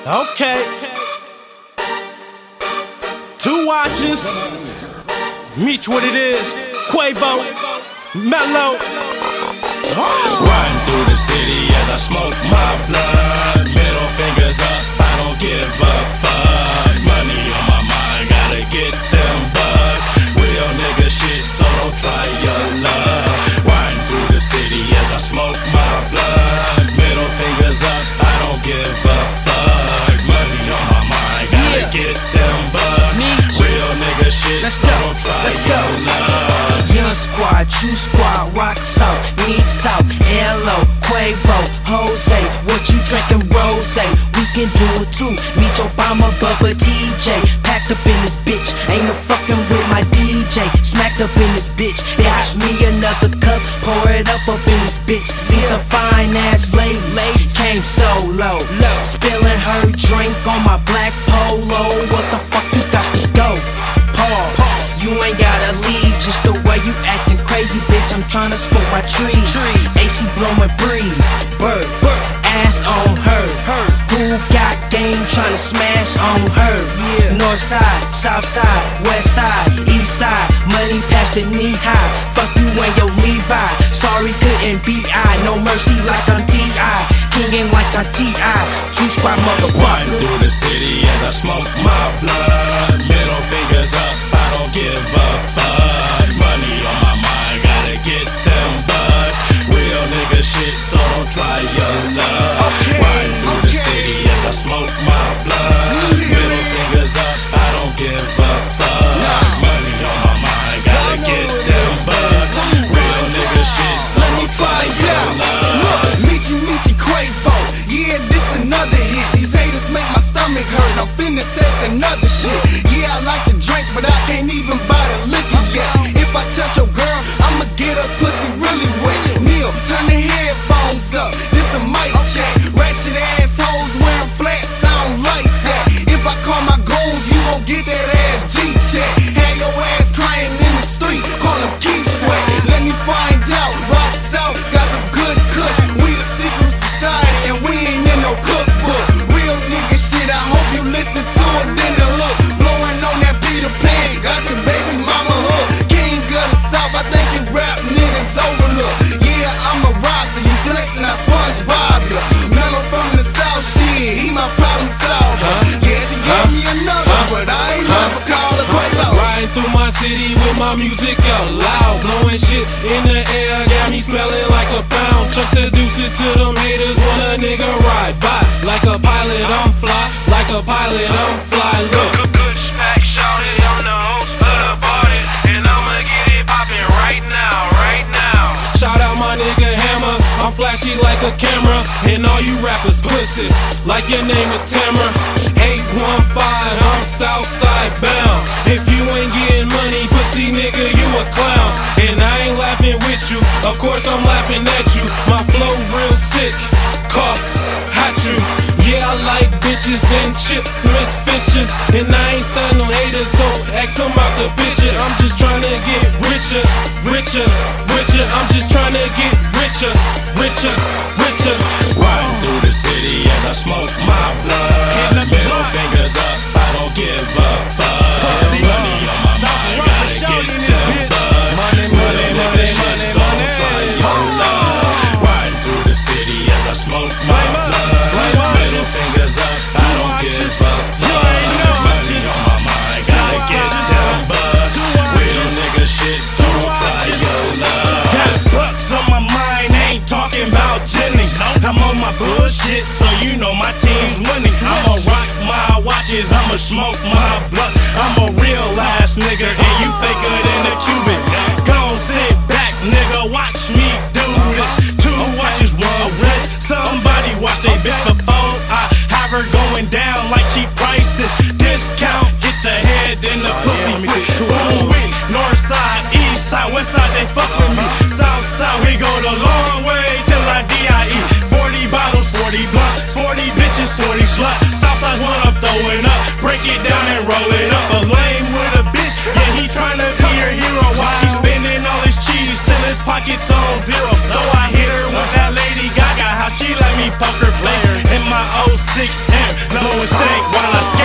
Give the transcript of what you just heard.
Okay. 2 watches. Meet what it is. Quavo, Mellow. Riding through the city as I smoke my blood. Middle fingers up, I don't give a fuck. Money on my mind, gotta get them bucks. Real nigga shit, so don't try your luck. Riding through the city as I smoke my blood. Middle fingers up, I don't give a fuck. Money on my mind, gotta get them bucks. Real nigga shit, so don't try your luck. Young squad, true squad, rock salt, need salt, L.O., Quavo, Jose, what you drinking, rose? We can do it too, meet Obama, Bubba, TJ, packed up in this bitch, ain't no fucking with my DJ, smacked up in this bitch, got me another cup, pour it up in this bitch, see some fine ass lady, came so low, spilling her drink on my black polo, what the fuck you got to go? Pause. You ain't gotta leave, just the way you acting crazy, bitch. I'm tryna smoke my trees. AC blowing breeze, bird, ass on her. Who got game tryna smash on her? North side, south side, west side, east side, money past the knee high. Fuck you and your Levi. Sorry, couldn't be I. No mercy like I'm T.I. Kingin' like I'm T.I. Juice Squad motherfucker. Riding through the city as I smoke my blood. Middle fingers up, I don't give a fuck. Money on my mind, gotta get them bucks. Real nigga shit, so don't try your luck. Riding through the city as I smoke my blood. Middle fingers up, I don't give a fuck. Money on my mind, gotta get them bucks. Real nigga shit, so don't try your luck. Look, Michi Quavo, yeah, this another hit. These haters make my stomach hurt. I'm finna take another shit. Yeah, I like to drink, but I can't even buy the liquor yet. If I touch your girl, I'ma get her pussy really wet. Neil, turn the headphones up. This a mic check. Ratchet assholes wearing flats, I don't like that. If I call my goons, you gon' get that ass G-check. Have your ass crying in the street, call him Keith Sweat. Let me find out, rock south, got some good kush. We the secret society and we ain't in no cookbook. Real nigga shit, I hope you listen to it in the hook. Blowing on that Peter Pan, got your baby mama hook. King of the South, I think you rap niggas overlook. Yeah, I'm a roster, you flexin', I SpongeBob ya. Mellow from the South, shit, he my problem solver. Yeah, she gave me another, but I ain't never called her Quavo. Riding through my city with my music out loud, blowing shit in the air, got me smelling like a pound. Chuck the deuces to them haters when a nigga ride by. Like a pilot, I'm fly. Like a pilot, I'm fly. Look, good smack, shout it, I'm the host of the party, and I'ma get it poppin' right now, right now. Shout out my nigga Hammer, I'm flashy like a camera, and all you rappers pussy, like your name is Tamara. 815, I'm Southside bound. If you ain't getting money, pussy nigga, you a clown. And I ain't laughing with you, of course I'm laughing at you. My flow real sick, cough, hot you. Yeah, I like bitches and chips, Miss Fishes. And I ain't stunning on haters, so ask them out the picture. I'm just trying to get richer, richer, richer. I'm just trying to get richer, richer, richer. Riding through the city as I smoke my blood. Middle fingers up, I don't give a fuck. Money on my mind, gotta get them bucks. Money, nigga shit, so don't try your luck. Riding through the city as I smoke my blood. Middle fingers up, I don't give a fuck. Money on my mind, gotta get them bucks. Real nigga shit, so don't try your luck. Got bucks on my mind, ain't talking about Jennings. I'm on my bullshit, so you know my team's winning. I'ma rock my watches, I'ma smoke my blunts. I'm a real ass nigga, and you faker than a Cuban. Gon' sit back, nigga, watch me do this. 2 watches, 1 wrist. Somebody watch they bitch before I have her going down like cheap prices. Discount, get the head in the pussy. Ooh, north side, east side, west side, they fuck with me. South side, we go the long way till I die. 40 bottles, 40 blunts, 40 bitches, 40 sluts. Southside's what I'm throwing up. Break it down and roll it up. A lame with a bitch, yeah, he tryna be your hero. While he spending all his cheese till his pockets on zero. So I hit her with that Lady Gaga, how she let me poker play. And my my 06 amp, blow and stank while I